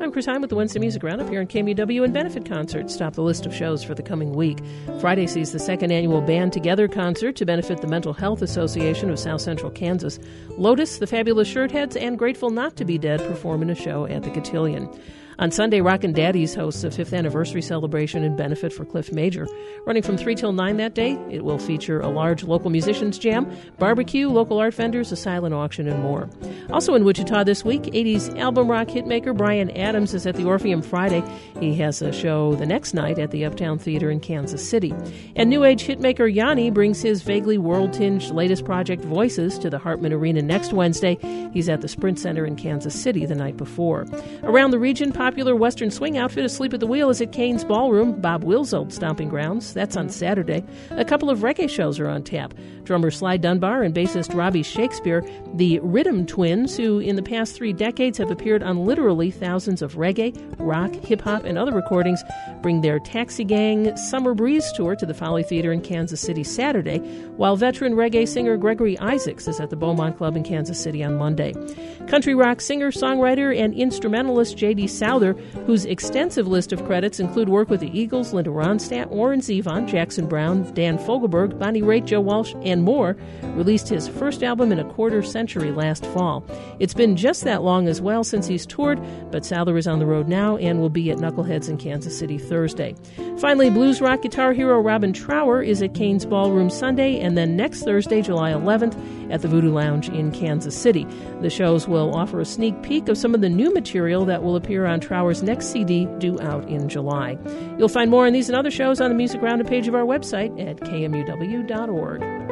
I'm Chris Hine with the Wednesday Music Roundup here on KMUW and benefit concerts. Top the list of shows for the coming week. Friday sees the second annual Band Together concert to benefit the Mental Health Association of South Central Kansas. Lotus, the Fabulous Shirtheads, and Grateful Not to Be Dead perform in a show at the Cotillion. On Sunday, Rockin' Daddies hosts a 5th anniversary celebration and benefit for Cliff Major. Running from 3 till 9 that day, it will feature a large local musicians jam, barbecue, local art vendors, a silent auction, and more. Also in Wichita this week, 80s album rock hitmaker Bryan Adams is at the Orpheum Friday. He has a show the next night at the Uptown Theater in Kansas City. And new age hitmaker Yanni brings his vaguely world-tinged latest project, Voices, to the Hartman Arena next Wednesday. He's at the Sprint Center in Kansas City the night before. Around the region, popular Western swing outfit Asleep at the Wheel is at Kane's Ballroom, Bob Will's old stomping grounds. That's on Saturday. A couple of reggae shows are on tap. Drummer Sly Dunbar and bassist Robbie Shakespeare, the Rhythm Twins, who in the past 3 decades have appeared on literally thousands of reggae, rock, hip-hop, and other recordings, bring their Taxi Gang Summer Breeze tour to the Folly Theater in Kansas City Saturday, while veteran reggae singer Gregory Isaacs is at the Beaumont Club in Kansas City on Monday. Country rock singer, songwriter, and instrumentalist J.D. Souther, whose extensive list of credits include work with the Eagles, Linda Ronstadt, Warren Zevon, Jackson Browne, Dan Fogelberg, Bonnie Raitt, Joe Walsh, and more, released his first album in a quarter century last fall. It's been just that long as well since he's toured, but Souther is on the road now and will be at Knuckleheads in Kansas City Thursday. Finally, blues rock guitar hero Robin Trower is at Kane's Ballroom Sunday, and then next Thursday, July 11th, at the Voodoo Lounge in Kansas City. The shows will offer a sneak peek of some of the new material that will appear on Trower's next CD, due out in July. You'll find more on these and other shows on the Music Roundup page of our website at kmuw.org.